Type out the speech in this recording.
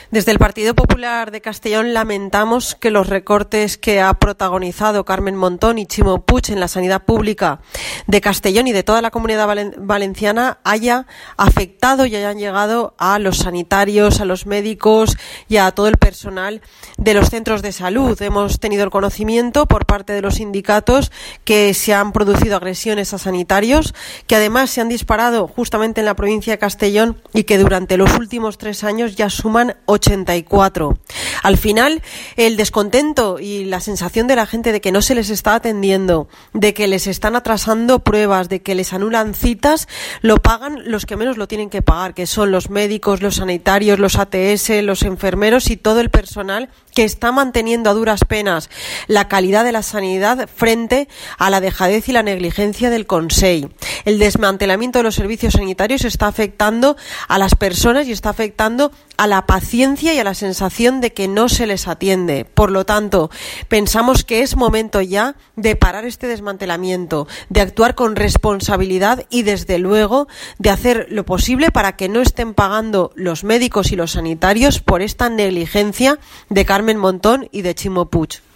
Desde el Partido Popular de Castellón lamentamos que los recortes que ha protagonizado Carmen Montón y Chimo Puig en la sanidad pública de Castellón y de toda la Comunidad Valenciana haya afectado y hayan llegado a los sanitarios, a los médicos y a todo el personal de los centros de salud. Hemos tenido el conocimiento por parte de los sindicatos que se han producido agresiones a sanitarios, que además se han disparado justamente en la provincia de Castellón y que durante los últimos 3 años ya suman 84. Al final, el descontento y la sensación de la gente de que no se les está atendiendo, de que les están atrasando pruebas, de que les anulan citas, lo pagan los que menos lo tienen que pagar, que son los médicos, los sanitarios, los ATS, los enfermeros y todo el personal que está manteniendo a duras penas la calidad de la sanidad frente a la dejadez y la negligencia del Consell. El desmantelamiento de los servicios sanitarios está afectando a las personas y está afectando a la paciencia y a la sensación de que no se les atiende. Por lo tanto, pensamos que es momento ya de parar este desmantelamiento, de actuar con responsabilidad y, desde luego, de hacer lo posible para que no estén pagando los médicos y los sanitarios por esta negligencia de Carmen Montón y de Chimo Puig.